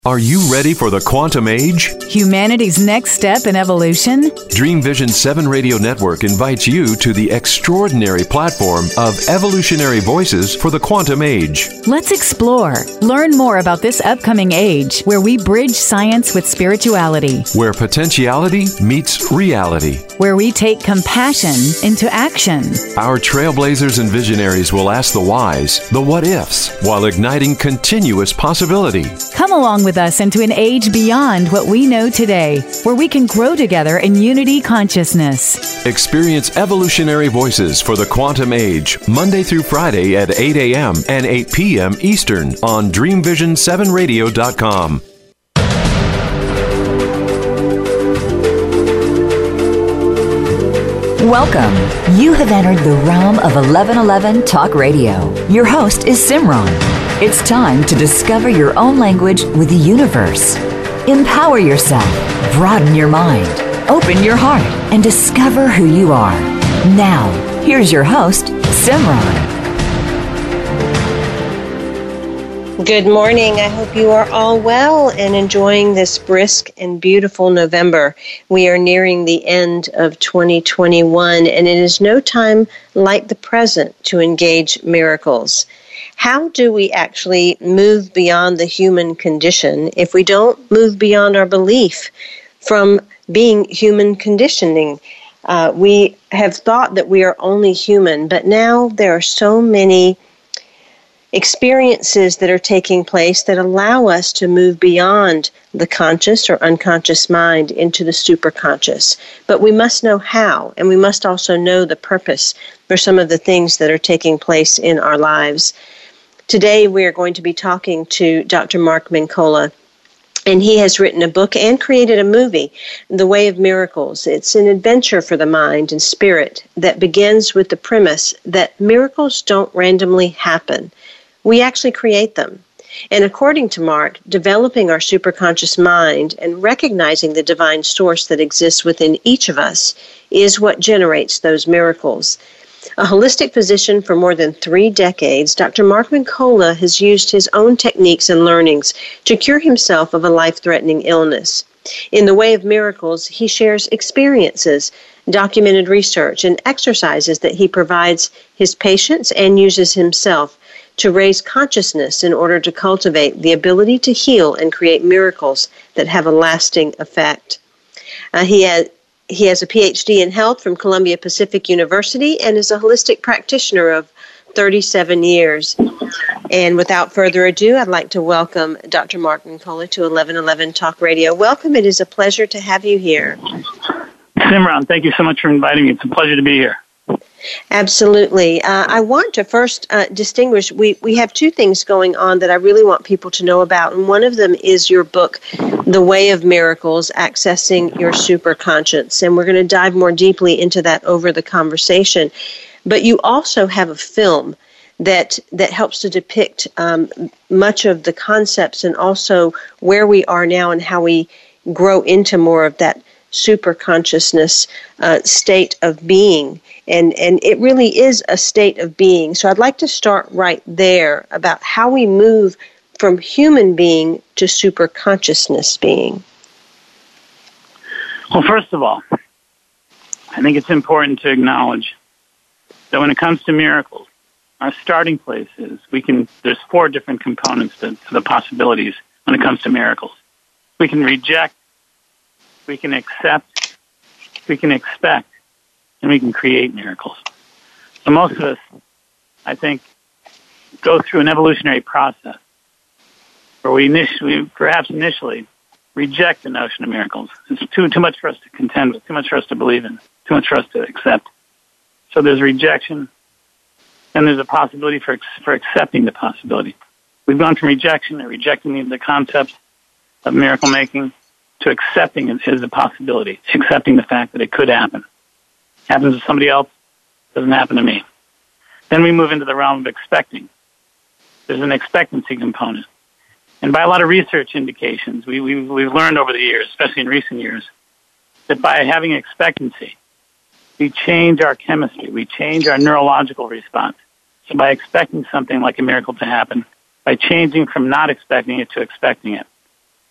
Are you ready for the quantum age? Humanity's next step in evolution? Dream Vision 7 Radio Network invites you to the extraordinary platform of evolutionary voices for the quantum age. Let's explore. Learn more about this upcoming age where we bridge science with spirituality. Where potentiality meets reality. Where we take compassion into action. Our trailblazers and visionaries will ask the whys, the what-ifs, while igniting continuous possibility. Come along with us into an age beyond what we know today, where we can grow together in unity consciousness. Experience evolutionary voices for the quantum age, Monday through Friday at 8 a.m. and 8 p.m. Eastern on DreamVision7Radio.com. Welcome. You have entered the realm of 1111 Talk Radio. Your host is Simran. It's time to discover your own language with the universe. Empower yourself, broaden your mind, open your heart, and discover who you are. Now, here's your host, Simran. Good morning. I hope you are all well and enjoying this brisk and beautiful November. We are nearing the end of 2021, and it is no time like the present to engage miracles. How do we actually move beyond the human condition if we don't move beyond our belief from being human conditioning? We have thought that we are only human, but now there are so many experiences that are taking place that allow us to move beyond the conscious or unconscious mind into the superconscious. But we must know how, and we must also know the purpose for some of the things that are taking place in our lives. Today we are going to be talking to Dr. Mark Mincolla, and he has written a book and created a movie, The Way of Miracles. It's an adventure for the mind and spirit that begins with the premise that miracles don't randomly happen. We actually create them. And according to Mark, developing our superconscious mind and recognizing the divine source that exists within each of us is what generates those miracles. A holistic physician for more than 3 decades, Dr. Mark Mincolla has used his own techniques and learnings to cure himself of a life-threatening illness. In The Way of Miracles, he shares experiences, documented research, and exercises that he provides his patients and uses himself to raise consciousness in order to cultivate the ability to heal and create miracles that have a lasting effect. He has a PhD in health from Columbia Pacific University and is a holistic practitioner of 37 years. And without further ado, I'd like to welcome Dr. Mark Mincolla to 1111 Talk Radio. Welcome. It is a pleasure to have you here. Simran, thank you so much for inviting me. It's a pleasure to be here. Absolutely. I want to first distinguish, we have 2 things going on that I really want people to know about, and one of them is your book, The Way of Miracles, Accessing Your Superconscious, and we're going to dive more deeply into that over the conversation. But you also have a film that helps to depict much of the concepts and also where we are now and how we grow into more of that super consciousness state of being. And it really is a state of being. So I'd like to start right there about how we move from human being to super consciousness being. Well, first of all, I think it's important to acknowledge that when it comes to miracles, our starting place is there's 4 different components to the possibilities when it comes to miracles. We can reject, we can accept, we can expect, and we can create miracles. So most of us, I think, go through an evolutionary process where we perhaps initially reject the notion of miracles. It's too much for us to contend with, too much for us to believe in, too much for us to accept. So there's rejection, and there's a possibility for accepting the possibility. We've gone from rejection and rejecting the concept of miracle making to accepting it as a possibility, accepting the fact that it could happen. Happens to somebody else, doesn't happen to me. Then we move into the realm of expecting. There's an expectancy component. And by a lot of research indications, we've learned over the years, especially in recent years, that by having expectancy, we change our chemistry, we change our neurological response. So by expecting something like a miracle to happen, by changing from not expecting it to expecting it,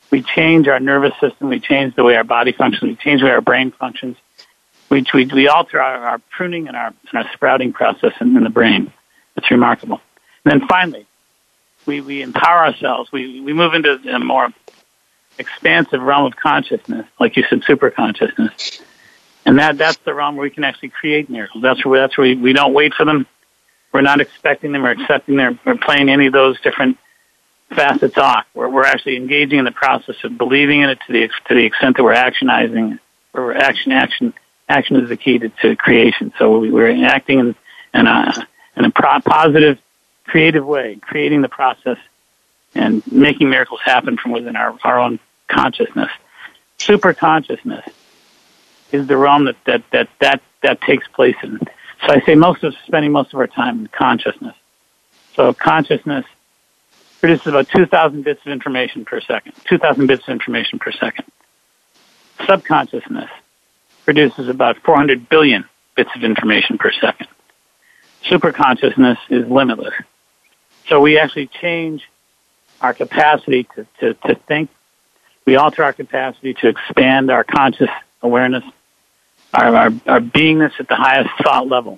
we change our nervous system, we change the way our body functions, we change the way our brain functions. We alter our pruning and our sprouting process in the brain. It's remarkable. And then finally, we empower ourselves. We move into a more expansive realm of consciousness, like you said, super consciousness. And that's the realm where we can actually create miracles. That's where we don't wait for them. We're not expecting them or accepting them or playing any of those different facets off. We're actually engaging in the process of believing in it to the extent that we're actionizing. Where action is the key to creation. So we're acting in a positive, creative way, creating the process and making miracles happen from within our own consciousness. Super consciousness is the realm that takes place in. So I say spending most of our time in consciousness. So consciousness produces about 2,000 bits of information per second. 2,000 bits of information per second. Subconsciousness produces about 400 billion bits of information per second. Superconsciousness is limitless. So we actually change our capacity to think. We alter our capacity to expand our conscious awareness, our beingness at the highest thought level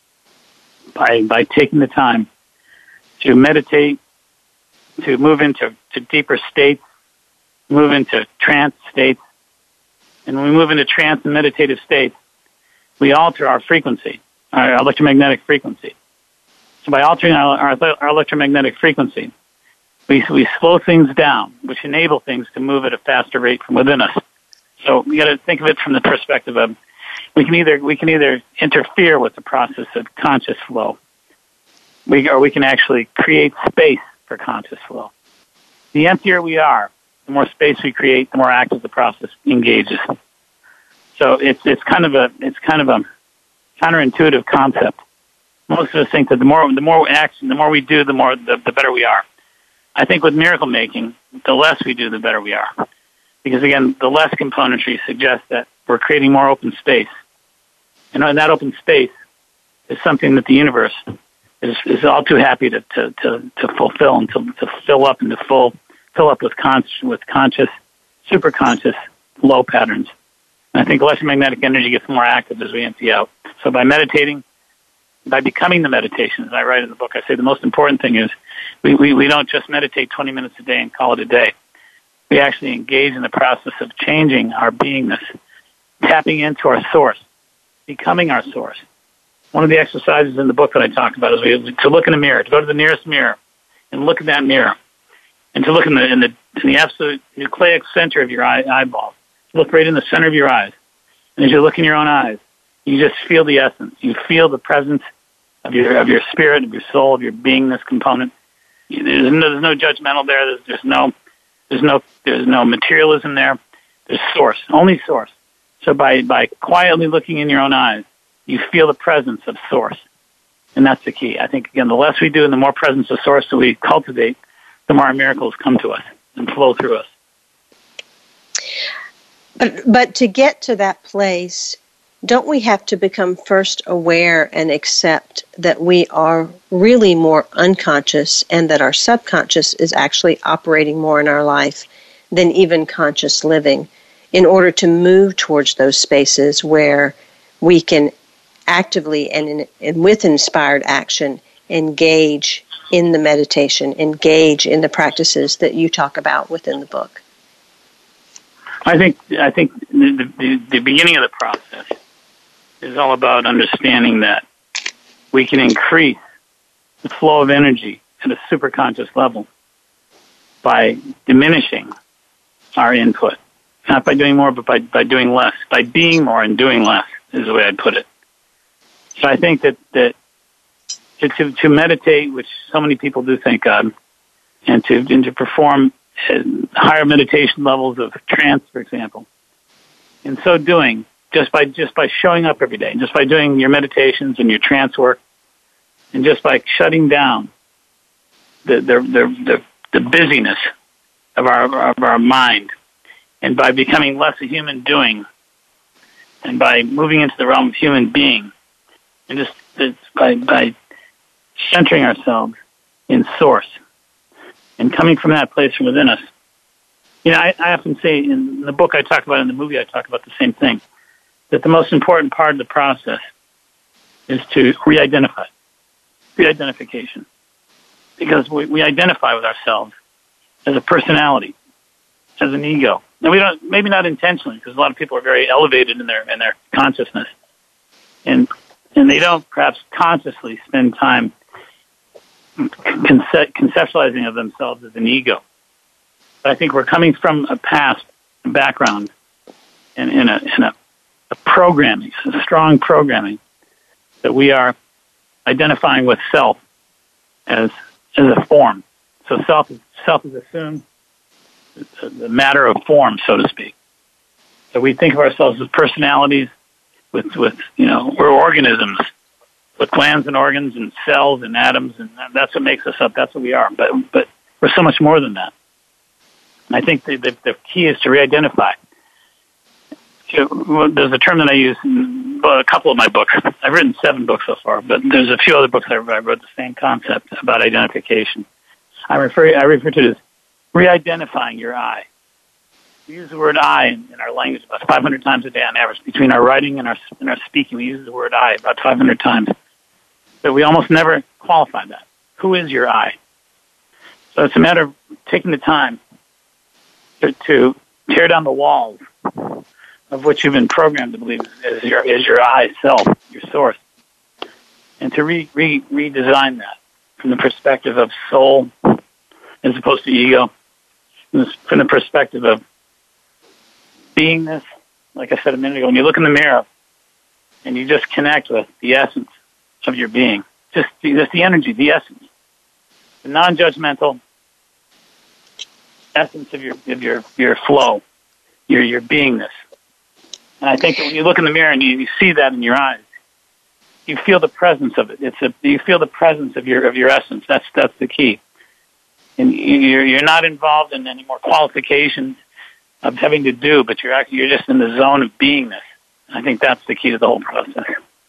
by taking the time to meditate, to move into deeper states, move into trance states. And when we move into trance and meditative states, we alter our frequency, our electromagnetic frequency. So by altering our electromagnetic frequency, we slow things down, which enable things to move at a faster rate from within us. So we got to think of it from the perspective of we can either interfere with the process of conscious flow, or we can actually create space for conscious flow. The emptier we are, the more space we create, the more active the process engages. So it's kind of a counterintuitive concept. Most of us think that the more action, the more we do, the better we are. I think with miracle making, the less we do, the better we are. Because again, the less componentry suggests that we're creating more open space. And that open space is something that the universe is all too happy to fulfill and to fill up and to fill up with conscious, super conscious low patterns. And I think electromagnetic energy gets more active as we empty out. So by meditating, by becoming the meditation, as I write in the book, I say the most important thing is we don't just meditate 20 minutes a day and call it a day. We actually engage in the process of changing our beingness, tapping into our source, becoming our source. One of the exercises in the book that I talk about is to look in a mirror, to go to the nearest mirror and look in that mirror, and to look in the absolute nucleic center of your eyeball. Look right in the center of your eyes. And as you look in your own eyes, you just feel the essence. You feel the presence of your spirit, of your soul, of your beingness component. There's no judgmental there. There's no materialism there. There's source, only source. So by quietly looking in your own eyes, you feel the presence of source. And that's the key. I think, again, the less we do and the more presence of source that we cultivate, the more our miracles come to us and flow through us. But to get to that place, don't we have to become first aware and accept that we are really more unconscious and that our subconscious is actually operating more in our life than even conscious living in order to move towards those spaces where we can actively and with inspired action engage in the meditation, engage in the practices that you talk about within the book? I think the beginning of the process is all about understanding that we can increase the flow of energy at a superconscious level by diminishing our input. Not by doing more, but by doing less. By being more and doing less is the way I'd put it. So I think that to meditate, which so many people do think of, and to perform higher meditation levels of trance, for example. In so doing, just by showing up every day, just by doing your meditations and your trance work, and just by shutting down the busyness of our mind, and by becoming less a human doing, and by moving into the realm of human being, and just by centering ourselves in source, and coming from that place from within us, I often say in the book I talk about, in the movie I talk about the same thing, that the most important part of the process is to re-identification. Because we identify with ourselves as a personality, as an ego. And we don't, maybe not intentionally, because a lot of people are very elevated in their consciousness. And they don't perhaps consciously spend time conceptualizing of themselves as an ego. But I think we're coming from a past, a background, and in a programming, a strong programming, that we are identifying with self as a form. So self is assumed the matter of form, so to speak. So we think of ourselves as personalities with we're organisms with glands and organs and cells and atoms, and that's what makes us up. That's what we are. But we're so much more than that. And I think the key is to re-identify. There's a term that I use in a couple of my books. I've written 7 books so far, but there's a few other books I wrote the same concept about identification. I refer to it as re-identifying your I. We use the word I in our language about 500 times a day on average. Between our writing and our speaking, we use the word I about 500 times. But we almost never qualify that. Who is your I? So it's a matter of taking the time to tear down the walls of which you've been programmed to believe is your I self, your source, and to redesign that from the perspective of soul as opposed to ego, from the perspective of beingness. Like I said a minute ago, when you look in the mirror and you just connect with the essence of your being, just the energy, the essence, the non-judgmental essence of your flow, your beingness. And I think that when you look in the mirror and you see that in your eyes, you feel the presence of it. You feel the presence of your essence. That's the key. And you're not involved in any more qualifications of having to do, but you're just in the zone of beingness. I think that's the key to the whole process.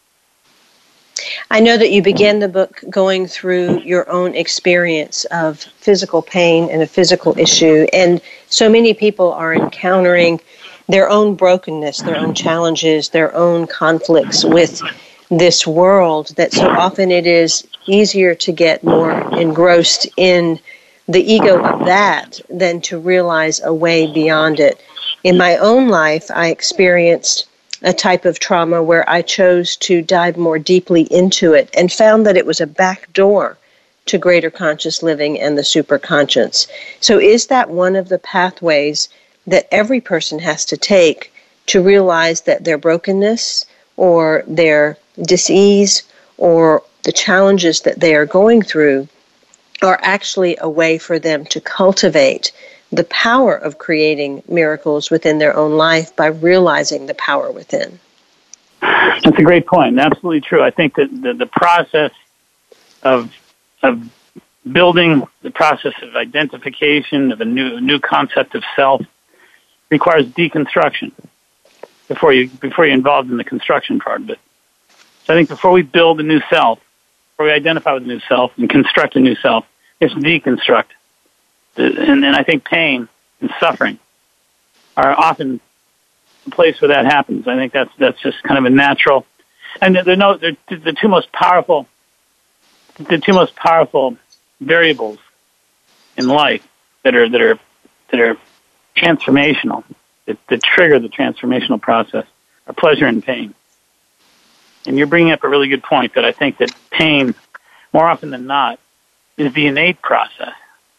I know that you began the book going through your own experience of physical pain and a physical issue, and so many people are encountering their own brokenness, their own challenges, their own conflicts with this world, that so often it is easier to get more engrossed in the ego of that than to realize a way beyond it. In my own life, I experienced a type of trauma where I chose to dive more deeply into it and found that it was a back door to greater conscious living and the superconscious. So is that one of the pathways that every person has to take to realize that their brokenness or their dis-ease or the challenges that they are going through are actually a way for them to cultivate the power of creating miracles within their own life by realizing the power within? That's a great point. Absolutely true. I think that the process of building, the process of identification of a new concept of self requires deconstruction before you're involved in the construction part of it. So I think before we build a new self, before we identify with a new self and construct a new self, it's deconstruct. And I think pain and suffering are often the place where that happens. I think that's just kind of a natural. And they're the two most powerful variables in life that are transformational, that trigger the transformational process, are pleasure and pain. And you're bringing up a really good point, that I think that pain, more often than not, is the innate process.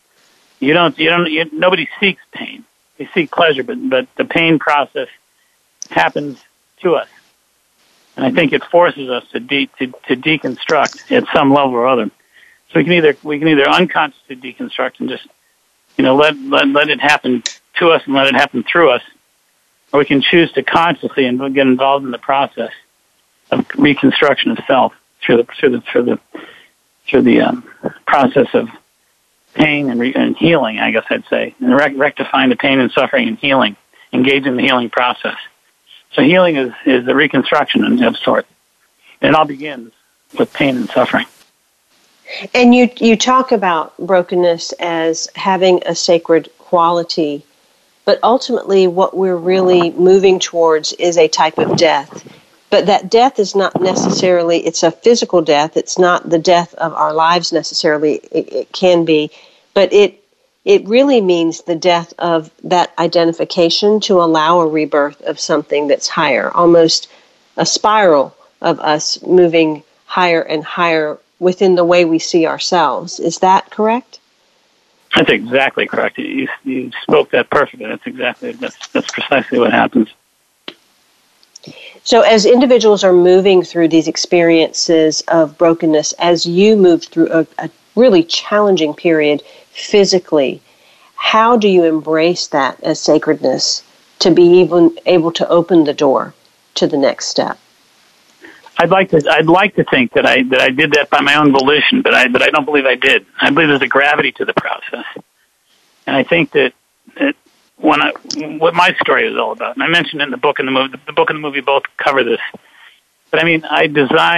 Nobody seeks pain. They seek pleasure, but the pain process happens to us. And I think it forces us to deconstruct at some level or other. So we can either unconsciously deconstruct and just, let it happen to us and let it happen through us, or we can choose to consciously and get involved in the process of reconstruction of self through the process of pain and healing, I guess I'd say, and rectifying the pain and suffering and healing, engage in the healing process. So healing is the reconstruction of sorts. It all begins with pain and suffering. And you talk about brokenness as having a sacred quality but ultimately what we're really moving towards is a type of death. But that death is not necessarily, it's a physical death. It's not the death of our lives necessarily. It can be, but it really means the death of that identification to allow a rebirth of something that's higher, almost a spiral of us moving higher and higher within the way we see ourselves. Is that correct? That's exactly correct. You spoke that perfectly. That's precisely what happens. So as individuals are moving through these experiences of brokenness, as you move through a really challenging period physically, how do you embrace that as sacredness to be even able to open the door to the next step? I'd like to think that I did that by my own volition, but I don't believe I did. I believe there's a gravity to the process, and I think that what my story is all about, and I mentioned in the book and the movie, the movie both cover this. But I mean, I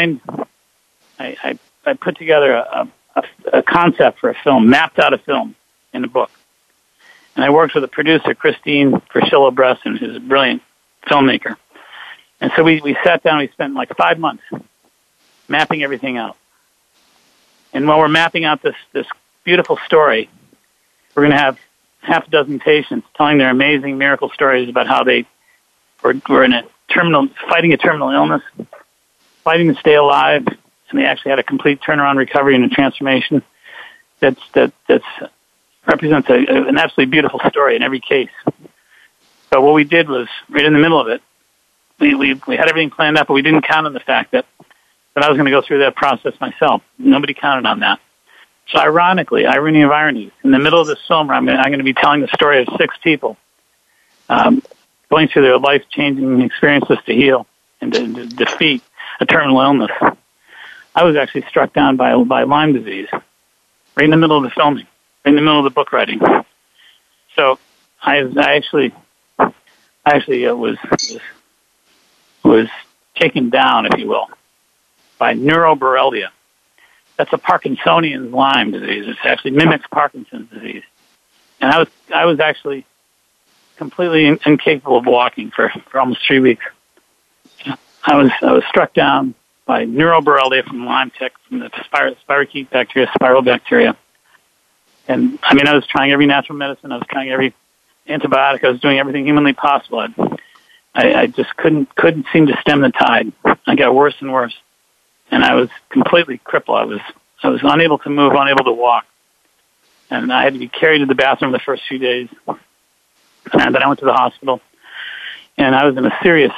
put together a concept for a film, mapped out a film in the book, and I worked with a producer, Christine Verschillo-Bresson, who's a brilliant filmmaker. And so we sat down, we spent like 5 months mapping everything out. And while we're mapping out this beautiful story, we're going to have half a dozen patients telling their amazing miracle stories about how they were in fighting a terminal illness, fighting to stay alive, and they actually had a complete turnaround, recovery, and a transformation that represents an absolutely beautiful story in every case. So what we did was, right in the middle of it, we had everything planned out, but we didn't count on the fact that I was going to go through that process myself. Nobody counted on that. So ironically, irony of ironies, in the middle of this film, I'm going to be telling the story of 6 people going through their life-changing experiences to heal and to defeat a terminal illness. I was actually struck down by Lyme disease right in the middle of the filming, right in the middle of the book writing. So I actually was taken down, if you will, by neuroborrelia. That's a Parkinsonian Lyme disease. It actually mimics Parkinson's disease. And I was actually completely incapable of walking for almost 3 weeks. I was struck down by neuroborrelia from Lyme tick, from the spirochete bacteria, spiral bacteria. And I mean, I was trying every natural medicine. I was trying every antibiotic. I was doing everything humanly possible. I just couldn't seem to stem the tide. I got worse and worse, and I was completely crippled. I was unable to move, unable to walk, and I had to be carried to the bathroom the first few days. And then I went to the hospital, and I was in a serious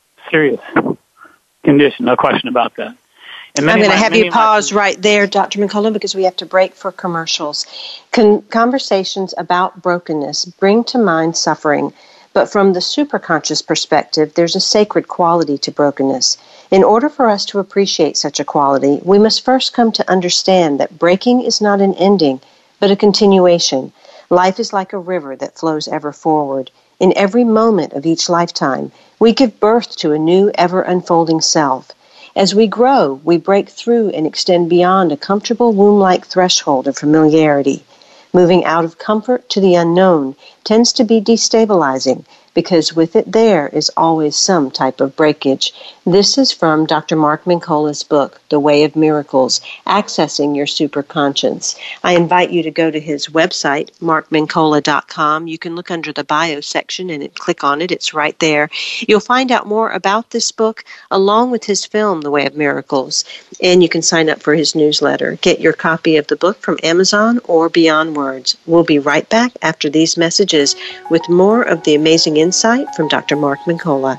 condition, no question about that. And I'm going to have you pause right there, Dr. McCullough, because we have to break for commercials. Conversations about brokenness bring to mind suffering. But from the superconscious perspective, there's a sacred quality to brokenness. In order for us to appreciate such a quality, we must first come to understand that breaking is not an ending, but a continuation. Life is like a river that flows ever forward. In every moment of each lifetime, we give birth to a new, ever-unfolding self. As we grow, we break through and extend beyond a comfortable womb-like threshold of familiarity. Moving out of comfort to the unknown tends to be destabilizing because with it there is always some type of breakage. This is from Dr. Mark Mincolla's book, The Way of Miracles, Accessing Your Superconscious. I invite you to go to his website, markmincolla.com. You can look under the bio section and click on it. It's right there. You'll find out more about this book along with his film, The Way of Miracles, and you can sign up for his newsletter. Get your copy of the book from Amazon or Beyond Words. We'll be right back after these messages with more of the amazing insight from Dr. Mark Mincolla.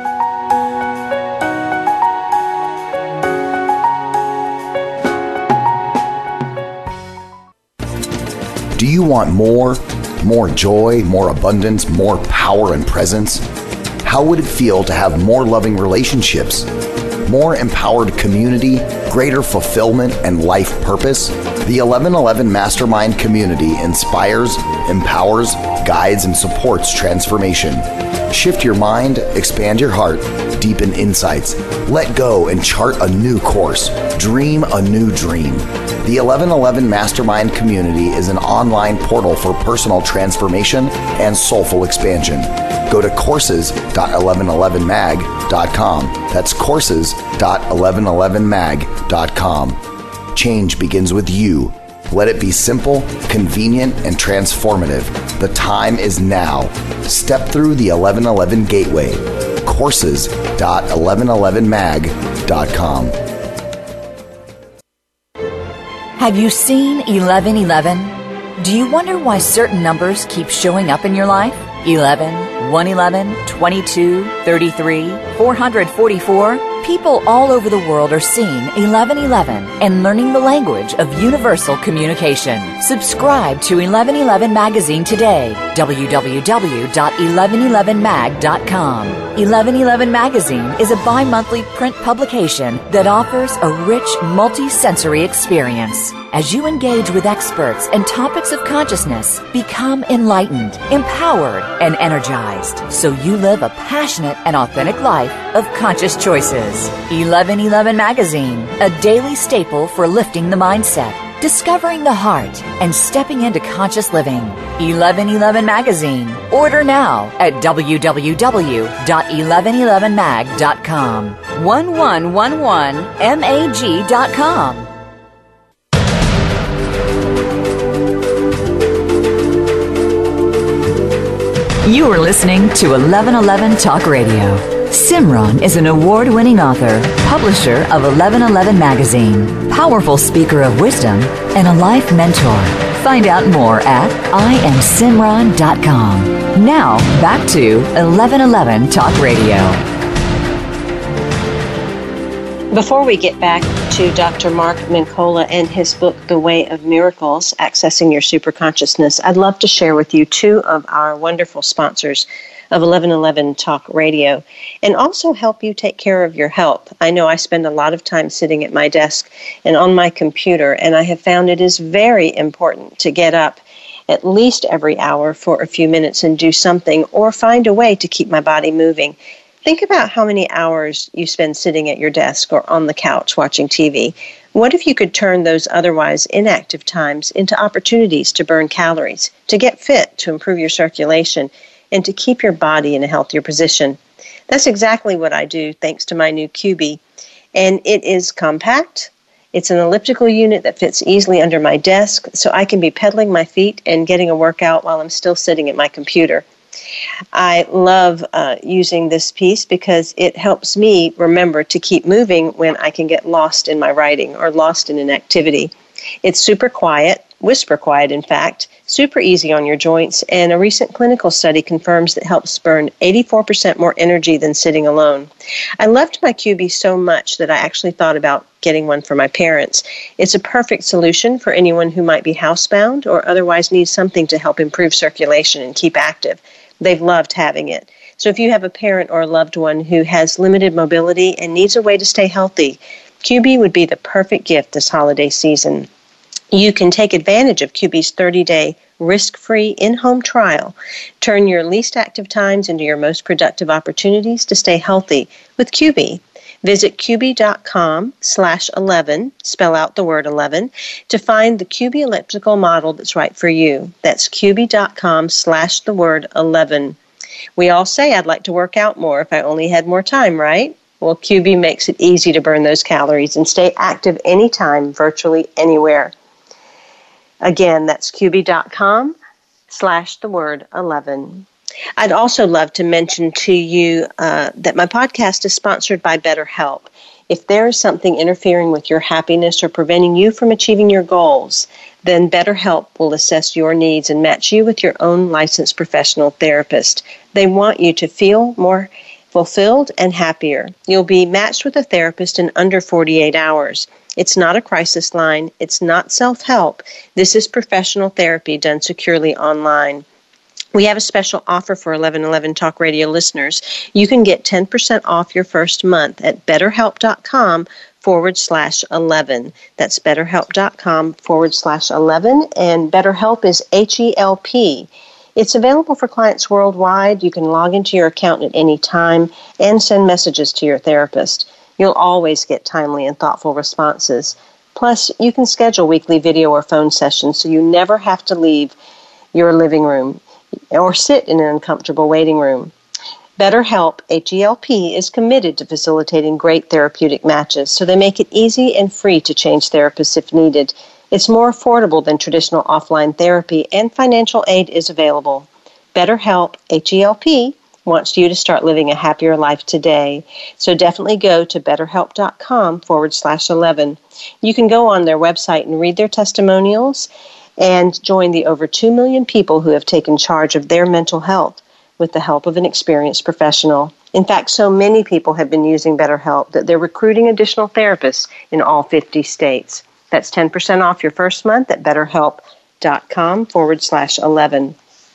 Do you want more joy, more abundance, more power and presence? How would it feel to have more loving relationships, more empowered community, greater fulfillment and life purpose? The 1111 Mastermind community inspires, empowers, guides, and supports transformation. Shift your mind, expand your heart, deepen insights. Let go and chart a new course. Dream a new dream. The 1111 Mastermind Community is an online portal for personal transformation and soulful expansion. Go to courses.1111mag.com. That's courses.1111mag.com. Change begins with you. Let it be simple, convenient, and transformative. The time is now. Step through the 1111 gateway. Courses.1111mag.com. Have you seen 1111? Do you wonder why certain numbers keep showing up in your life? 11, 111, 22, 33, 444? People all over the world are seeing 1111 and learning the language of universal communication. Subscribe to 1111 Magazine today. www.1111mag.com. 1111 Magazine is a bi-monthly print publication that offers a rich, multi-sensory experience. As you engage with experts and topics of consciousness, become enlightened, empowered, and energized, so you live a passionate and authentic life of conscious choices. 1111 Magazine, a daily staple for lifting the mindset, discovering the heart, and stepping into conscious living. 1111 Magazine. Order now at www.1111mag.com. 1111mag.com. You are listening to 1111 Talk Radio. Simran is an award-winning author, publisher of 1111 Magazine, powerful speaker of wisdom, and a life mentor. Find out more at IamSimran.com. Now, back to 1111 Talk Radio. Before we get back to Dr. Mark Mincolla and his book, The Way of Miracles, Accessing Your Superconsciousness, I'd love to share with you two of our wonderful sponsors of 1111 Talk Radio, and also help you take care of your health. I know I spend a lot of time sitting at my desk and on my computer, and I have found it is very important to get up at least every hour for a few minutes and do something, or find a way to keep my body moving. Think about how many hours you spend sitting at your desk or on the couch watching TV. What if you could turn those otherwise inactive times into opportunities to burn calories, to get fit, to improve your circulation, and to keep your body in a healthier position? That's exactly what I do thanks to my new QB. And it is compact. It's an elliptical unit that fits easily under my desk, so I can be pedaling my feet and getting a workout while I'm still sitting at my computer. I love using this piece because it helps me remember to keep moving when I can get lost in my writing or lost in an activity. It's super quiet, whisper quiet in fact, super easy on your joints, and a recent clinical study confirms that it helps burn 84% more energy than sitting alone. I loved my QB so much that I actually thought about getting one for my parents. It's a perfect solution for anyone who might be housebound or otherwise needs something to help improve circulation and keep active. They've loved having it. So if you have a parent or a loved one who has limited mobility and needs a way to stay healthy, QB would be the perfect gift this holiday season. You can take advantage of QB's 30-day risk-free in-home trial. Turn your least active times into your most productive opportunities to stay healthy with QB. Visit QB.com/11, spell out the word 11, to find the QB elliptical model that's right for you. That's QB.com/the word 11. We all say, I'd like to work out more if I only had more time, right? Well, QB makes it easy to burn those calories and stay active anytime, virtually anywhere. Again, that's QB.com/the word 11. I'd also love to mention to you that my podcast is sponsored by BetterHelp. If there is something interfering with your happiness or preventing you from achieving your goals, then BetterHelp will assess your needs and match you with your own licensed professional therapist. They want you to feel more fulfilled and happier. You'll be matched with a therapist in under 48 hours. It's not a crisis line. It's not self-help. This is professional therapy done securely online. We have a special offer for 1111 Talk Radio listeners. You can get 10% off your first month at betterhelp.com/11. That's betterhelp.com/11. And BetterHelp is HELP. It's available for clients worldwide. You can log into your account at any time and send messages to your therapist. You'll always get timely and thoughtful responses. Plus, you can schedule weekly video or phone sessions so you never have to leave your living room or sit in an uncomfortable waiting room. BetterHelp, H-E-L-P, is committed to facilitating great therapeutic matches, so they make it easy and free to change therapists if needed. It's more affordable than traditional offline therapy, and financial aid is available. BetterHelp, H-E-L-P, wants you to start living a happier life today. So definitely go to betterhelp.com/11. You can go on their website and read their testimonials and join the over 2 million people who have taken charge of their mental health with the help of an experienced professional. In fact, so many people have been using BetterHelp that they're recruiting additional therapists in all 50 states. That's 10% off your first month at betterhelp.com/11.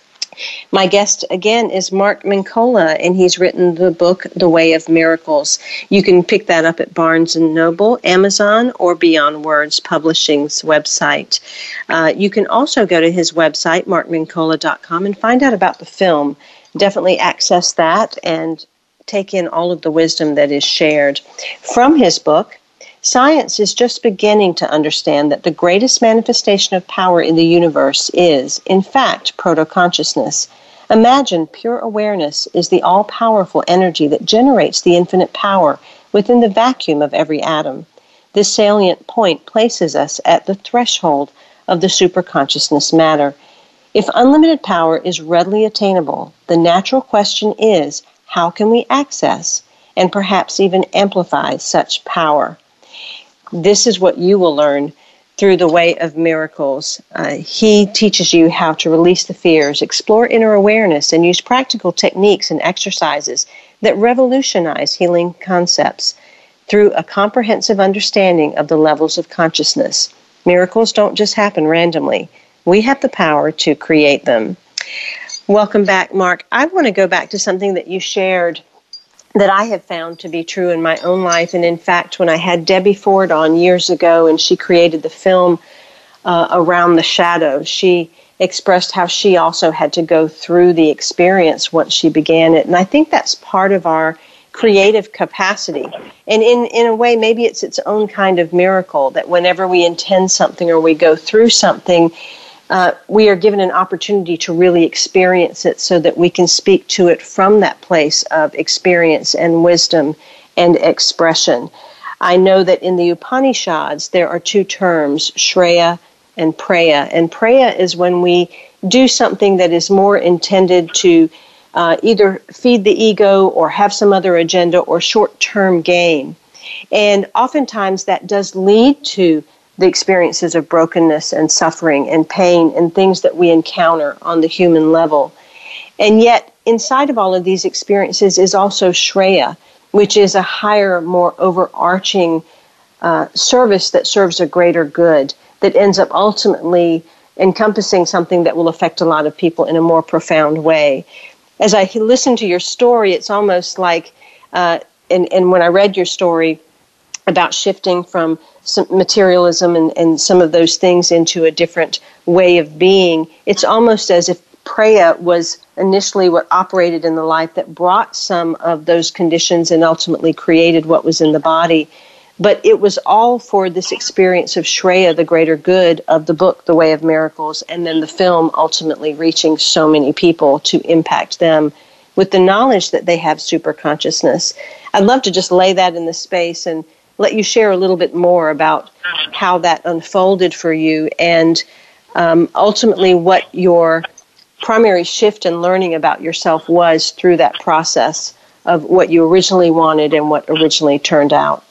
My guest, again, is Mark Mincolla, and he's written the book, The Way of Miracles. You can pick that up at Barnes & Noble, Amazon, or Beyond Words Publishing's website. You can also go to his website, markmincolla.com, and find out about the film. Definitely access that and take in all of the wisdom that is shared. From his book, science is just beginning to understand that the greatest manifestation of power in the universe is, in fact, proto-consciousness. Imagine pure awareness is the all-powerful energy that generates the infinite power within the vacuum of every atom. This salient point places us at the threshold of the superconsciousness matter. If unlimited power is readily attainable, the natural question is, how can we access and perhaps even amplify such power? This is what you will learn through The Way of Miracles. He teaches you how to release the fears, explore inner awareness, and use practical techniques and exercises that revolutionize healing concepts through a comprehensive understanding of the levels of consciousness. Miracles don't just happen randomly. We have the power to create them. Welcome back, Mark. I want to go back to something that you shared that I have found to be true in my own life. And in fact, when I had Debbie Ford on years ago and she created the film Around the Shadows, she expressed how she also had to go through the experience once she began it. And I think that's part of our creative capacity. And in a way, maybe it's its own kind of miracle that whenever we intend something or we go through something, we are given an opportunity to really experience it so that we can speak to it from that place of experience and wisdom and expression. I know that in the Upanishads, there are two terms, Shreya and Preya. And Preya is when we do something that is more intended to either feed the ego or have some other agenda or short-term gain. And oftentimes that does lead to the experiences of brokenness and suffering and pain and things that we encounter on the human level. And yet, inside of all of these experiences is also Shreya, which is a higher, more overarching service that serves a greater good, that ends up ultimately encompassing something that will affect a lot of people in a more profound way. As I listen to your story, it's almost like, and when I read your story about shifting from some materialism and some of those things into a different way of being, it's almost as if Preya was initially what operated in the life that brought some of those conditions and ultimately created what was in the body. But it was all for this experience of Shreya, the greater good of the book, The Way of Miracles, and then the film ultimately reaching so many people to impact them with the knowledge that they have super consciousness. I'd love to just lay that in the space and let you share a little bit more about how that unfolded for you and ultimately what your primary shift in learning about yourself was through that process of what you originally wanted and what originally turned out.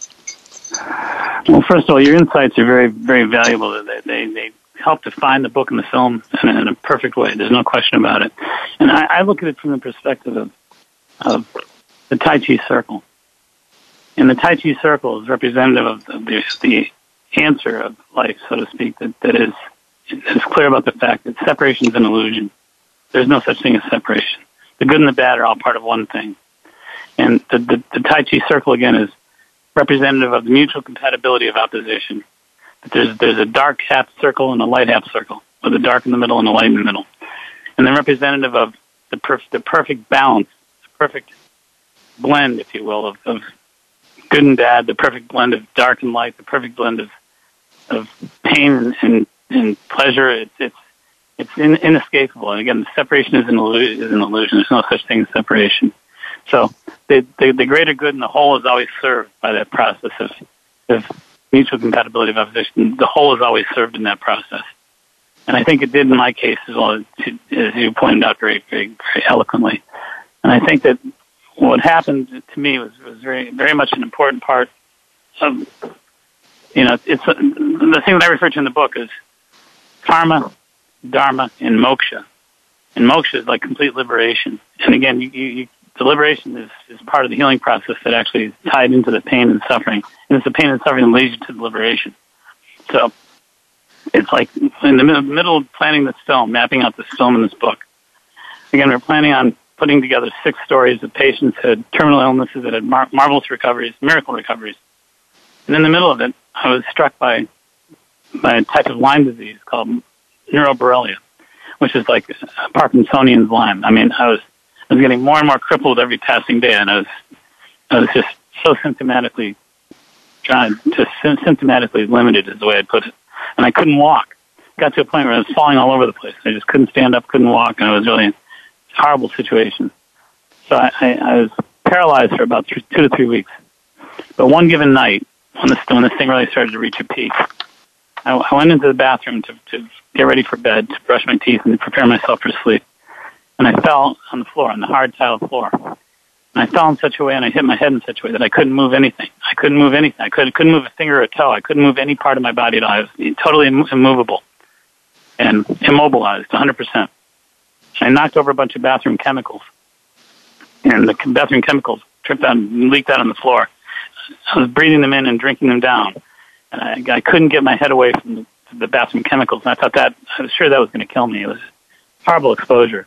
Well, first of all, your insights are very, very valuable. They help define the book and the film in a perfect way. There's no question about it. And I look at it from the perspective of the Tai Chi circle. And the Tai Chi circle is representative of the answer of life, so to speak, that is clear about the fact that separation is an illusion. There's no such thing as separation. The good and the bad are all part of one thing. And the Tai Chi circle, again, is representative of the mutual compatibility of opposition. There's a dark half circle and a light half circle, with a dark in the middle and a light in the middle. and then representative of the perfect balance, the perfect blend, if you will, of good and bad, the perfect blend of dark and light, the perfect blend of pain and pleasure. It's inescapable. And again, the separation is an illusion. There's no such thing as separation. So the greater good and the whole is always served by that process of mutual compatibility of opposition. The whole is always served in that process. And I think it did in my case as well, as you pointed out very, very, very eloquently. And I think that what happened to me was very, very much an important part of, it's the thing that I refer to in the book is karma, dharma, and moksha. And moksha is like complete liberation. And again, the liberation is part of the healing process that actually is tied into the pain and suffering. And it's the pain and suffering that leads you to the liberation. So it's like in the middle of planning this film, mapping out this film in this book. Again, we're planning on putting together 6 stories of patients who had terminal illnesses that had marvelous recoveries, miracle recoveries. And in the middle of it, I was struck by a type of Lyme disease called neuroborrelia, which is like Parkinsonian Lyme. I mean, I was getting more and more crippled every passing day, and I was just so symptomatically limited is the way I'd put it. And I couldn't walk. Got to a point where I was falling all over the place. I just couldn't stand up, couldn't walk, and it was really a horrible situation. So I was paralyzed for about 2 to 3 weeks. But one given night, when this thing really started to reach a peak, I went into the bathroom to get ready for bed, to brush my teeth and prepare myself for sleep. And I fell on the floor, on the hard tile floor. And I fell in such a way, and I hit my head in such a way that I couldn't move anything. I couldn't move anything. I couldn't move a finger or a toe. I couldn't move any part of my body at all. I was totally immovable and immobilized, 100%. I knocked over a bunch of bathroom chemicals, and the bathroom chemicals tripped out and leaked out on the floor. I was breathing them in and drinking them down, and I couldn't get my head away from the bathroom chemicals. And I was sure that was going to kill me. It was horrible exposure.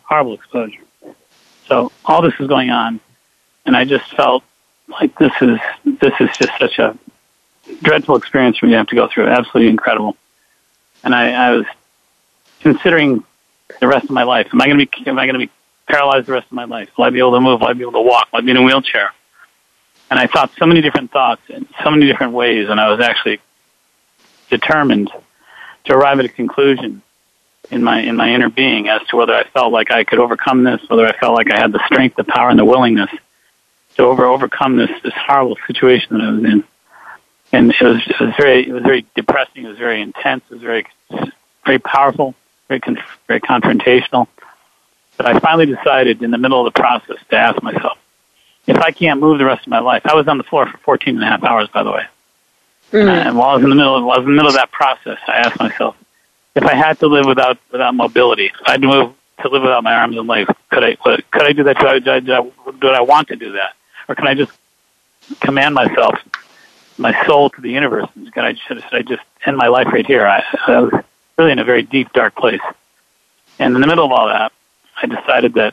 So all this was going on, and I just felt like this is just such a dreadful experience for me to have to go through. Absolutely incredible. And I was considering the rest of my life. Am I going to be paralyzed the rest of my life? Will I be able to move? Will I be able to walk? Will I be in a wheelchair? And I thought so many different thoughts in so many different ways, and I was actually determined to arrive at a conclusion in my inner being as to whether I felt like I could overcome this, whether I felt like I had the strength, the power, and the willingness to overcome this horrible situation that I was in. And it was very depressing. It was very intense. It was very, very powerful, very confrontational. But I finally decided in the middle of the process to ask myself, if I can't move the rest of my life, I was on the floor for 14 and a half hours, by the way. Mm-hmm. And while I was in the middle of that process, I asked myself, if I had to live without mobility, if I had to live without my arms and legs, could I do that? Do I want to do that? Or can I just command myself, my soul to the universe? Should I just end my life right here? I was really in a very deep, dark place. And in the middle of all that, I decided that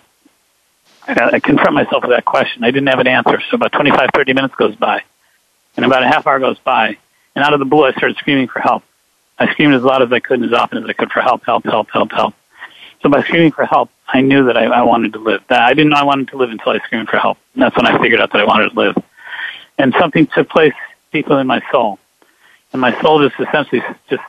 I confront myself with that question. I didn't have an answer. So about 25, 30 minutes goes by. And about a half hour goes by. And out of the blue, I started screaming for help. I screamed as loud as I could and as often as I could for help, help, help, help, help. So by screaming for help, I knew that I wanted to live. I didn't know I wanted to live until I screamed for help. And that's when I figured out that I wanted to live. And something took place deeply in my soul. And my soul just essentially just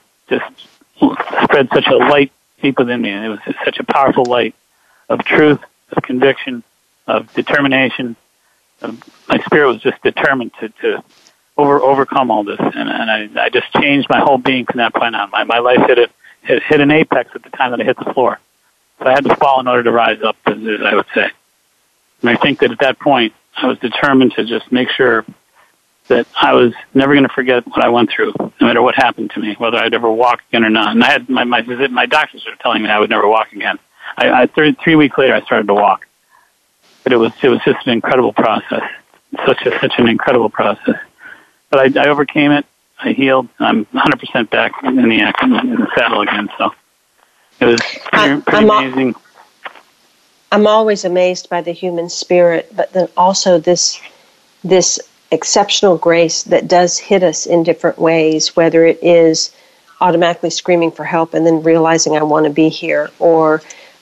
spread such a light deep within me. And it was just such a powerful light of truth, of conviction, of determination. My spirit was just determined to overcome all this. And I just changed my whole being from that point on. My life hit an apex at the time that I hit the floor. So I had to fall in order to rise up, as I would say. And I think that at that point, I was determined to just make sure that I was never going to forget what I went through, no matter what happened to me, whether I'd ever walk again or not. And I had my doctors were telling me I would never walk again. 3 weeks later, I started to walk. But it was just an incredible process, such an incredible process. But I overcame it. I healed. I'm 100% back in the saddle again. So it was pretty amazing. I'm always amazed by the human spirit, but then also this exceptional grace that does hit us in different ways, whether it is automatically screaming for help and then realizing I want to be here, or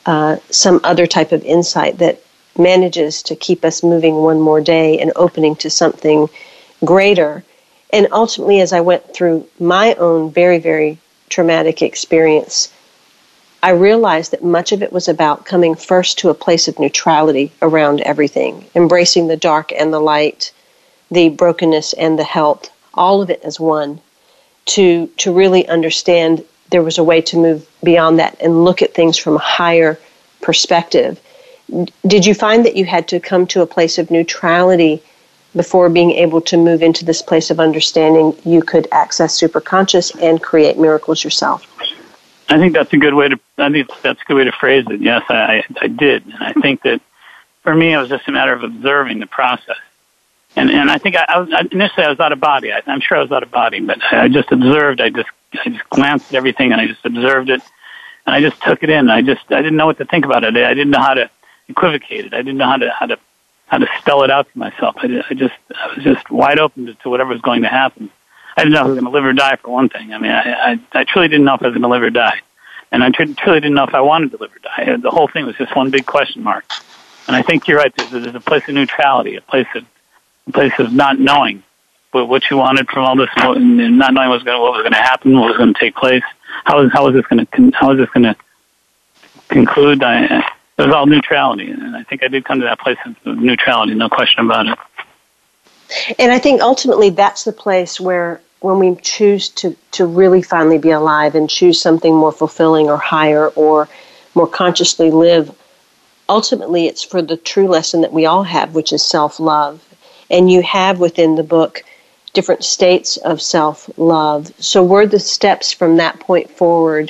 some other type of insight that manages to keep us moving one more day and opening to something greater. And ultimately, as I went through my own very, very traumatic experience, I realized that much of it was about coming first to a place of neutrality around everything, embracing the dark and the light, the brokenness and the health, all of it as one, to really understand there was a way to move beyond that and look at things from a higher perspective. Did you find that you had to come to a place of neutrality before being able to move into this place of understanding you could access superconscious and create miracles yourself? I think that's a good way to. I think that's a good way to phrase it. Yes, I did, and I think that for me it was just a matter of observing the process. And I think initially I was out of body. I'm sure I was out of body, but I just observed. I just glanced at everything and I just observed it, and I just took it in. I didn't know what to think about it. I didn't know how to equivocate it. I didn't know how to spell it out to myself. I was just wide open to whatever was going to happen. I didn't know if I was going to live or die, for one thing. I mean, I truly didn't know if I was going to live or die. And I truly didn't know if I wanted to live or die. The whole thing was just one big question mark. And I think you're right. There's a place of neutrality, a place of not knowing what you wanted from all this, and not knowing what was going to happen, what was going to take place, how was this going to conclude. It was all neutrality, and I think I did come to that place of neutrality, no question about it. And I think ultimately that's the place where when we choose to really finally be alive and choose something more fulfilling or higher or more consciously live, ultimately it's for the true lesson that we all have, which is self-love. And you have within the book different states of self-love. So were the steps from that point forward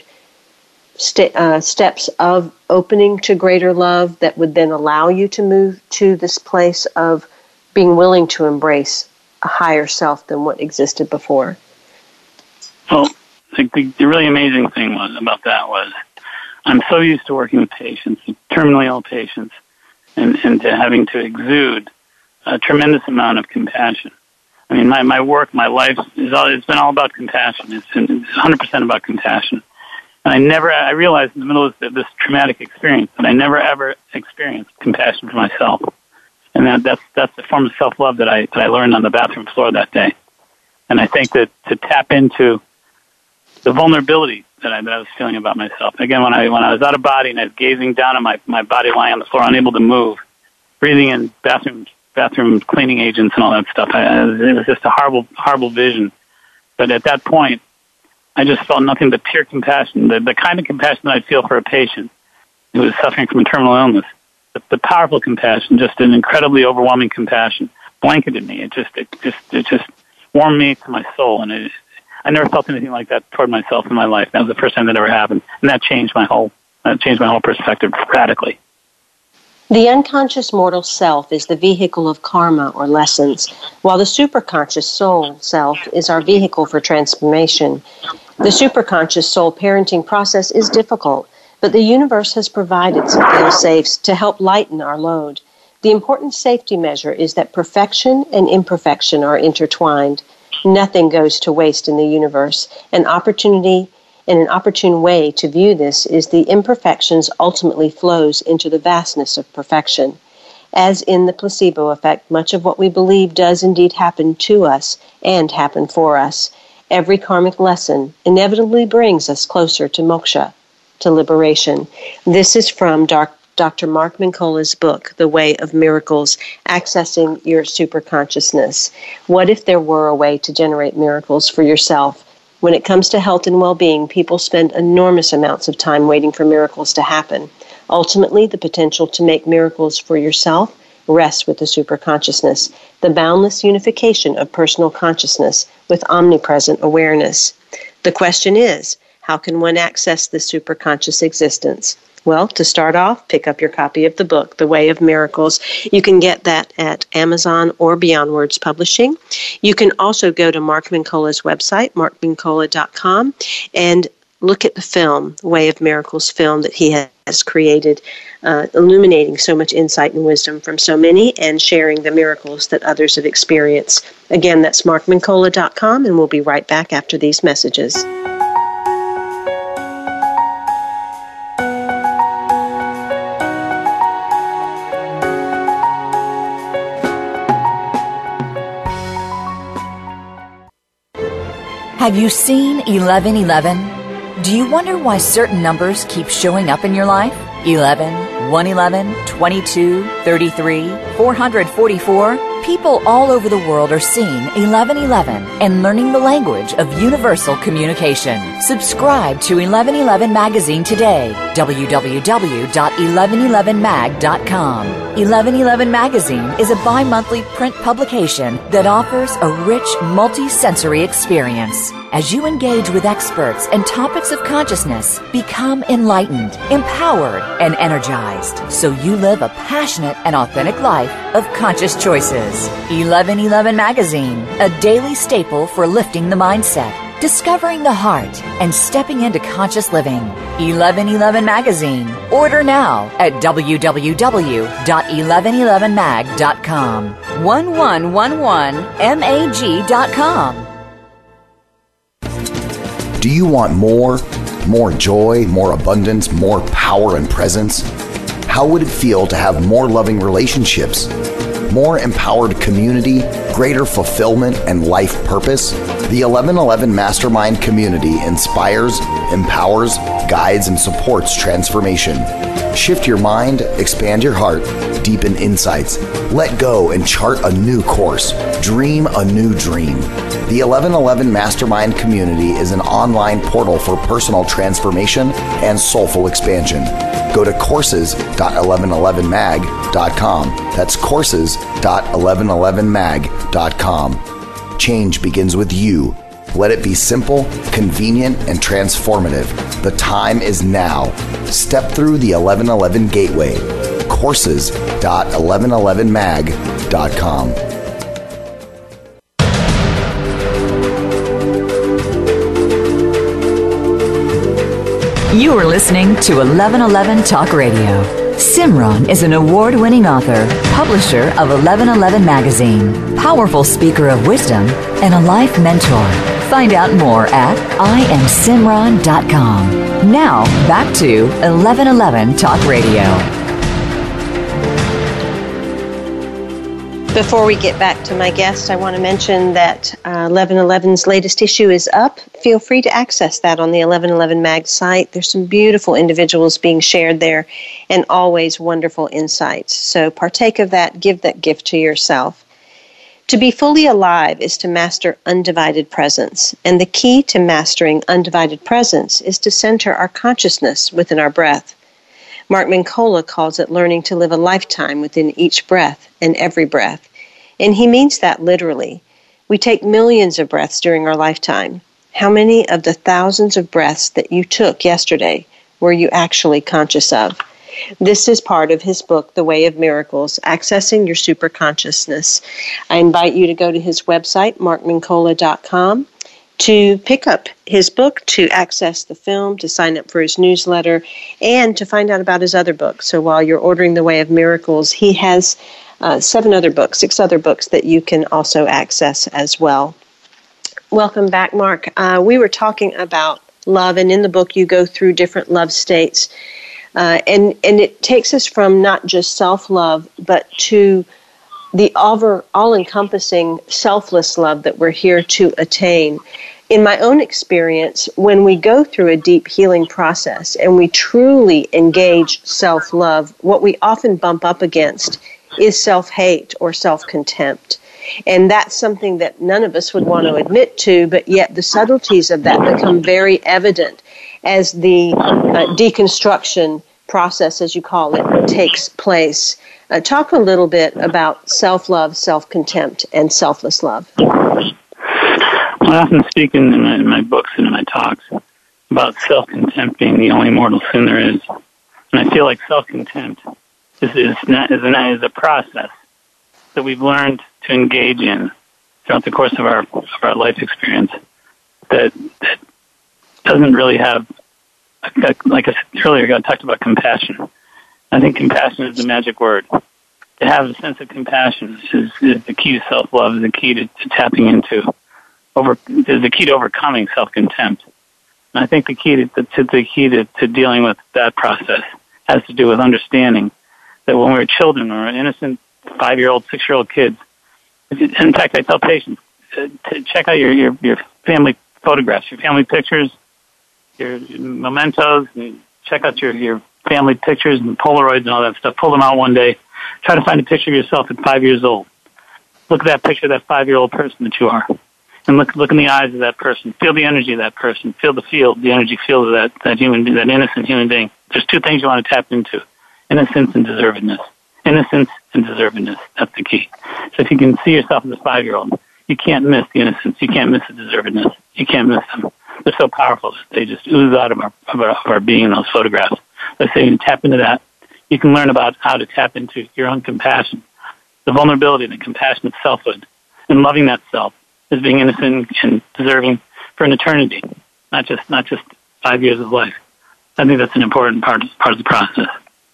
steps of opening to greater love that would then allow you to move to this place of being willing to embrace a higher self than what existed before? Well, the really amazing thing about that was I'm so used to working with patients, terminally ill patients, and to having to exude a tremendous amount of compassion. I mean, my work, my life, it's been all about compassion. It's 100% about compassion. And I realized in the middle of this traumatic experience that I never ever experienced compassion for myself. And that's the form of self-love that I learned on the bathroom floor that day. And I think that to tap into the vulnerability that I was feeling about myself. Again, when I was out of body and I was gazing down at my body lying on the floor, unable to move, breathing in bathroom cleaning agents and all that stuff, it was just a horrible vision. But at that point, I just felt nothing but pure compassion, the kind of compassion that I feel for a patient who is suffering from a terminal illness. The powerful compassion, just an incredibly overwhelming compassion, blanketed me. It just warmed me to my soul, and I never felt anything like that toward myself in my life. That was the first time that ever happened, and that changed my whole perspective radically. The unconscious mortal self is the vehicle of karma or lessons, while the superconscious soul self is our vehicle for transformation. The superconscious soul parenting process is difficult, but the universe has provided some fail-safes to help lighten our load. The important safety measure is that perfection and imperfection are intertwined. Nothing goes to waste in the universe. An opportunity and an opportune way to view this is the imperfections ultimately flows into the vastness of perfection. As in the placebo effect, much of what we believe does indeed happen to us and happen for us. Every karmic lesson inevitably brings us closer to moksha, to liberation. This is from Dr. Mark Minkola's book, The Way of Miracles, Accessing Your Superconsciousness. What if there were a way to generate miracles for yourself? When it comes to health and well-being, people spend enormous amounts of time waiting for miracles to happen. Ultimately, the potential to make miracles for yourself rests with the superconsciousness, the boundless unification of personal consciousness with omnipresent awareness. The question is, how can one access this superconscious existence? Well, to start off, pick up your copy of the book, The Way of Miracles. You can get that at Amazon or Beyond Words Publishing. You can also go to Mark Minkola's website, markminkola.com, and look at the film, Way of Miracles film that he has created, illuminating so much insight and wisdom from so many and sharing the miracles that others have experienced. Again, that's markminkola.com, and we'll be right back after these messages. Have you seen 1111? Do you wonder why certain numbers keep showing up in your life? 11, 111, 22, 33, 444. People all over the world are seeing 1111 and learning the language of universal communication. Subscribe to 1111 Magazine today. www.1111mag.com. 1111 Magazine is a bi-monthly print publication that offers a rich, multi-sensory experience. As you engage with experts and topics of consciousness, become enlightened, empowered, and energized, so you live a passionate and authentic life of conscious choices. 1111 Magazine, a daily staple for lifting the mindset, discovering the heart, and stepping into conscious living. 1111 Magazine. Order now at www.1111mag.com. 1111mag.com. Do you want more? More joy, more abundance, more power and presence? How would it feel to have more loving relationships? More empowered community, greater fulfillment, and life purpose? The 1111 Mastermind community inspires, empowers, guides, and supports transformation. Shift your mind, expand your heart, deepen insights, let go and chart a new course, dream a new dream. The 1111 Mastermind community is an online portal for personal transformation and soulful expansion. Go to courses.1111mag.com. That's courses.1111mag.com. Change begins with you. Let it be simple, convenient, and transformative. The time is now. Step through the 1111 gateway. Courses.1111mag.com. You are listening to 1111 Talk Radio. Simran is an award-winning author, publisher of 1111 Magazine, powerful speaker of wisdom, and a life mentor. Find out more at IamSimran.com. Now, back to 1111 Talk Radio. Before we get back to my guest, I want to mention that 1111's latest issue is up. Feel free to access that on the 1111 Mag site. There's some beautiful individuals being shared there and always wonderful insights. So partake of that, give that gift to yourself. To be fully alive is to master undivided presence, and the key to mastering undivided presence is to center our consciousness within our breath. Mark Mincolla calls it learning to live a lifetime within each breath and every breath. And he means that literally. We take millions of breaths during our lifetime. How many of the thousands of breaths that you took yesterday were you actually conscious of? This is part of his book, The Way of Miracles, Accessing Your Superconsciousness. I invite you to go to his website, markmincolla.com, to pick up his book, to access the film, to sign up for his newsletter, and to find out about his other books. So while you're ordering The Way of Miracles, he has 6 other books that you can also access as well. Welcome back, Mark. We were talking about love, and in the book you go through different love states. And it takes us from not just self-love, but to the all-encompassing selfless love that we're here to attain. In my own experience, when we go through a deep healing process and we truly engage self-love, what we often bump up against is self-hate or self-contempt. And that's something that none of us would want to admit to, but yet the subtleties of that become very evident as the deconstruction process, as you call it, takes place. Talk a little bit about self-love, self-contempt, and selfless love. I often speak in my books and in my talks about self-contempt being the only mortal sin there is. And I feel like self-contempt is a process that we've learned to engage in throughout the course of our life experience that doesn't really have, like I said earlier, I talked about compassion. I think compassion is the magic word. To have a sense of compassion is the key to self-love, is the key to tapping into, is the key to overcoming self-contempt. And I think the key to dealing with that process has to do with understanding that when we're children or innocent 5-year-old, 6-year-old kids, in fact, I tell patients to check out your family photographs, your family pictures, your mementos, and check out your family pictures and Polaroids and all that stuff. Pull them out one day. Try to find a picture of yourself at 5 years old. Look at that picture of that 5-year-old person that you are. And look in the eyes of that person. Feel the energy of that person. Feel the energy field of that innocent human being. There's two things you want to tap into: innocence and deservedness. Innocence and deservedness. That's the key. So if you can see yourself as a 5-year-old, you can't miss the innocence. You can't miss the deservedness. You can't miss them. They're so powerful. They just ooze out of our being in those photographs. Let's say you tap into that. You can learn about how to tap into your own compassion, the vulnerability and the compassionate selfhood, and loving that self as being innocent and deserving for an eternity, not just 5 years of life. I think that's an important part of the process.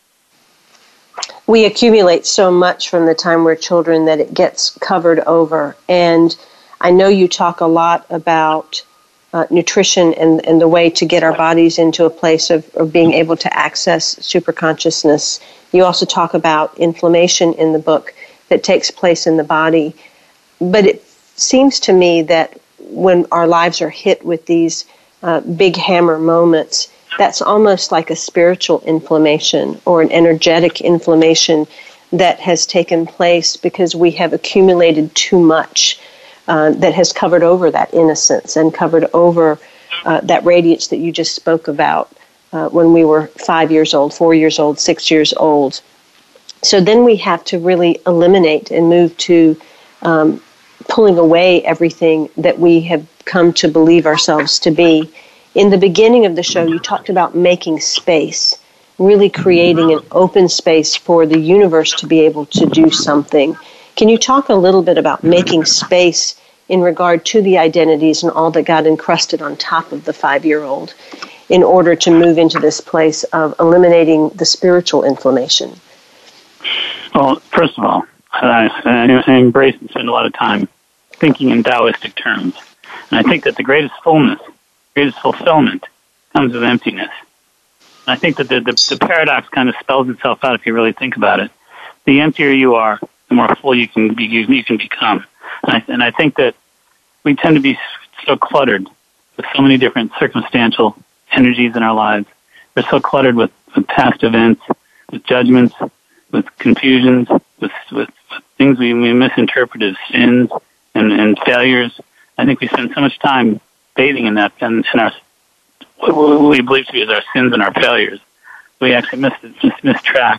We accumulate so much from the time we're children that it gets covered over. And I know you talk a lot about nutrition and the way to get our bodies into a place of being able to access superconsciousness. You also talk about inflammation in the book that takes place in the body. But it seems to me that when our lives are hit with these big hammer moments, that's almost like a spiritual inflammation or an energetic inflammation that has taken place because we have accumulated too much that has covered over that innocence and covered over that radiance that you just spoke about when we were 5 years old, 4 years old, 6 years old. So then we have to really eliminate and move to pulling away everything that we have come to believe ourselves to be. In the beginning of the show, you talked about making space, really creating an open space for the universe to be able to do something. Can you talk a little bit about making space in regard to the identities and all that got encrusted on top of the 5-year-old in order to move into this place of eliminating the spiritual inflammation? Well, first of all, I embrace and spend a lot of time thinking in Taoistic terms. And I think that the greatest fullness, greatest fulfillment comes with emptiness. And I think that the paradox kind of spells itself out if you really think about it. The emptier you are, the more full you can become. And I think that we tend to be so cluttered with so many different circumstantial energies in our lives. We're so cluttered with past events, with judgments, with confusions, with things we misinterpret as sins and failures. I think we spend so much time bathing in that and in our what we believe to be as our sins and our failures. We actually miss the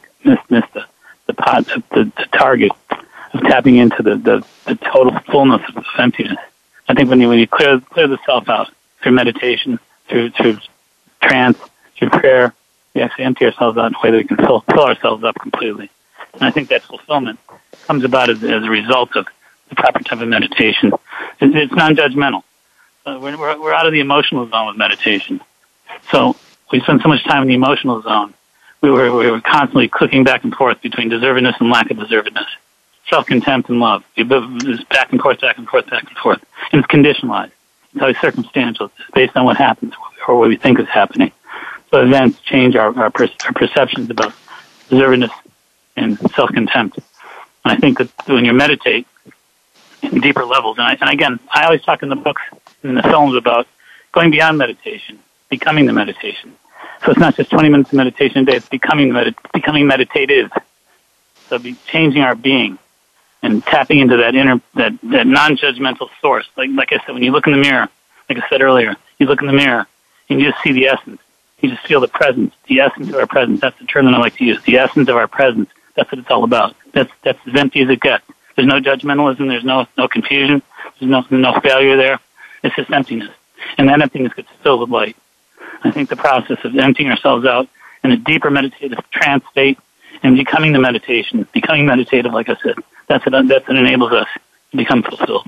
target of tapping into the total fullness of emptiness. I think when you clear the self out through meditation, through trance, through prayer, we actually empty ourselves out in a way that we can fill ourselves up completely. And I think that fulfillment comes about as a result of the proper type of meditation. It's non-judgmental. We're out of the emotional zone with meditation. So we spend so much time in the emotional zone. We were constantly clicking back and forth between deservedness and lack of deservedness, self-contempt and love. It's back and forth, back and forth, back and forth. And it's conditionalized. It's always circumstantial. It's based on what happens or what we think is happening. So events change our perceptions about deservedness and self-contempt. And I think that when you meditate in deeper levels, and again, I always talk in the books and the films about going beyond meditation, becoming the meditation. So it's not just 20 minutes of meditation a day, it's becoming meditative. So changing our being and tapping into that that non-judgmental source. Like I said, when you look in the mirror, like I said earlier, you look in the mirror and you just see the essence. You just feel the presence, the essence of our presence. That's the term that I like to use, the essence of our presence. That's what it's all about. That's as empty as it gets. There's no judgmentalism. There's no confusion. There's no failure there. It's just emptiness. And that emptiness gets filled with light. I think the process of emptying ourselves out in a deeper meditative trance state and becoming meditative, like I said, that's what enables us to become fulfilled.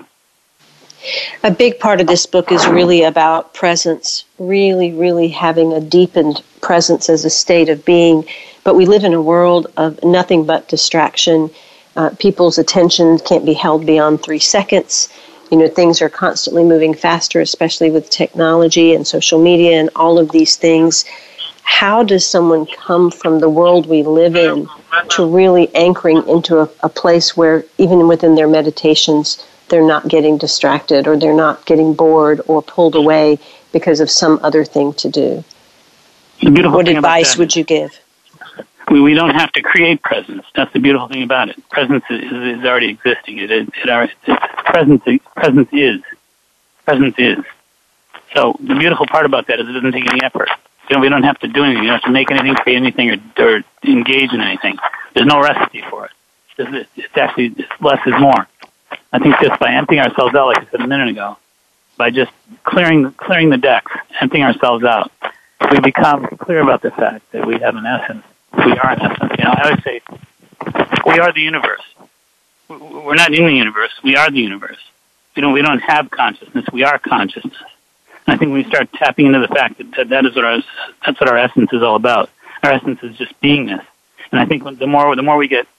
A big part of this book is really about presence, really, really having a deepened presence as a state of being. But we live in a world of nothing but distraction. People's attention can't be held beyond 3 seconds. Things are constantly moving faster, especially with technology and social media and all of these things. How does someone come from the world we live in to really anchoring into a place where even within their meditations they're not getting distracted or they're not getting bored or pulled away because of some other thing to do. What advice would you give? We don't have to create presence. That's the beautiful thing about it. Presence is already existing. Presence is. So the beautiful part about that is it doesn't take any effort. We don't have to do anything. You don't have to make anything, create anything, or engage in anything. There's no recipe for it. It's actually less is more. I think just by emptying ourselves out, like I said a minute ago, by just clearing the decks, emptying ourselves out, we become clear about the fact that we have an essence. We are an essence. I always say we are the universe. We're not in the universe. We are the universe. We don't have consciousness. We are consciousness. And I think when we start tapping into the fact that that's what our essence is all about. Our essence is just beingness. And I think the more we get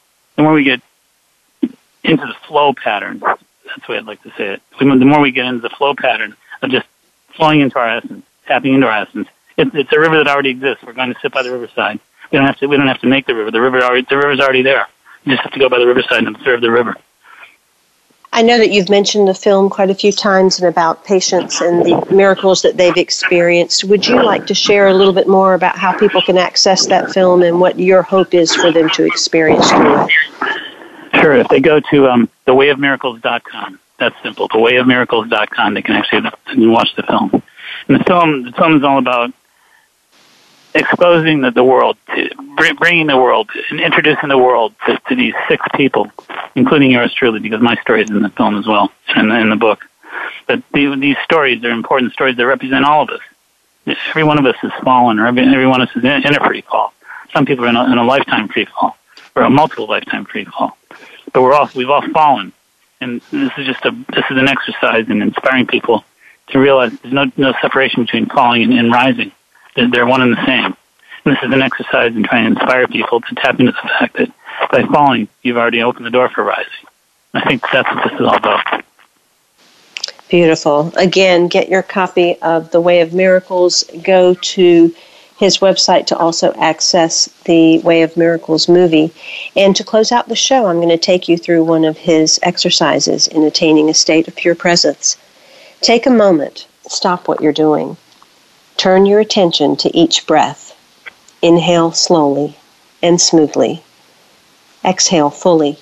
into the flow pattern, that's the way I'd like to say it. The more we get into the flow pattern of just flowing into our essence, tapping into our essence, it's a river that already exists. We're going to sit by the riverside. We don't have to make the river. The river's already there. You just have to go by the riverside and observe the river. I know that you've mentioned the film quite a few times and about patients and the miracles that they've experienced. Would you like to share a little bit more about how people can access that film and what your hope is for them to experience through it? Sure. If they go to thewayofmiracles.com, that's simple. Thewayofmiracles.com, they can actually watch the film. And the film is all about exposing the world, bringing the world, and introducing the world to these 6 people, including yours truly, because my story is in the film as well, in the book. But these stories are important stories that represent all of us. Every one of us is fallen, or every one of us is in a free fall. Some people are in a lifetime free fall, or a multiple lifetime free fall. But we've all fallen, and this is an exercise in inspiring people to realize there's no separation between falling and rising. They're one and the same. And this is an exercise in trying to inspire people to tap into the fact that by falling, you've already opened the door for rising. I think that's what this is all about. Beautiful. Again, get your copy of The Way of Miracles. Go to his website to also access the Way of Miracles movie. And to close out the show, I'm going to take you through one of his exercises in attaining a state of pure presence. Take a moment. Stop what you're doing. Turn your attention to each breath. Inhale slowly and smoothly. Exhale fully.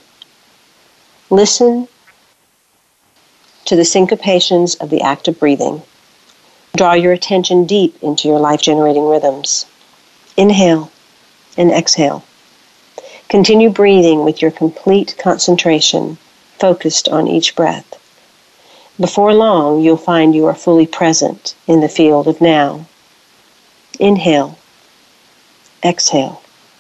Listen to the syncopations of the act of breathing. Draw your attention deep into your life-generating rhythms. Inhale and exhale. Continue breathing with your complete concentration, focused on each breath. Before long, you'll find you are fully present in the field of now. Inhale. Exhale.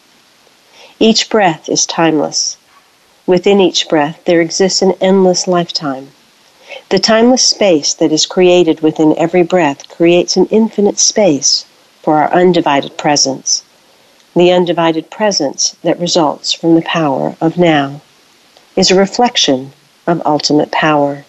Each breath is timeless. Within each breath, there exists an endless lifetime. The timeless space that is created within every breath creates an infinite space for our undivided presence. The undivided presence that results from the power of now is a reflection of ultimate power.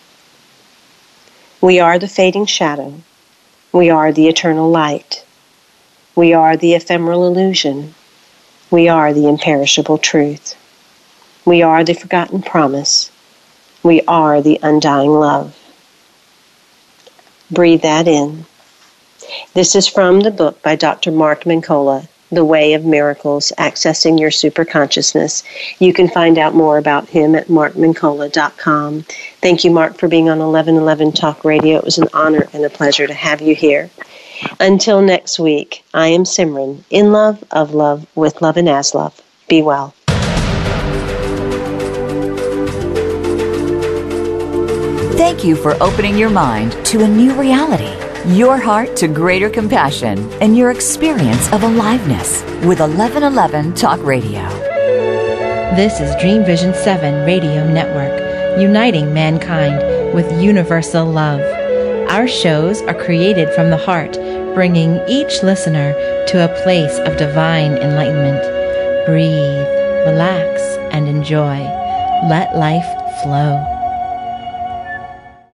We are the fading shadow. We are the eternal light. We are the ephemeral illusion. We are the imperishable truth. We are the forgotten promise. We are the undying love. Breathe that in. This is from the book by Dr. Mark Mincolla, The Way of Miracles, Accessing Your Superconsciousness. You can find out more about him at markmincolla.com. Thank you, Mark, for being on 1111 Talk Radio. It was an honor and a pleasure to have you here. Until next week, I am Simran, in love, of love, with love and as love. Be well. Thank you for opening your mind to a new reality, your heart to greater compassion, and your experience of aliveness with 1111 Talk Radio. This is Dream Vision 7 Radio Network, uniting mankind with universal love. Our shows are created from the heart, bringing each listener to a place of divine enlightenment. Breathe, relax, and enjoy. Let life flow.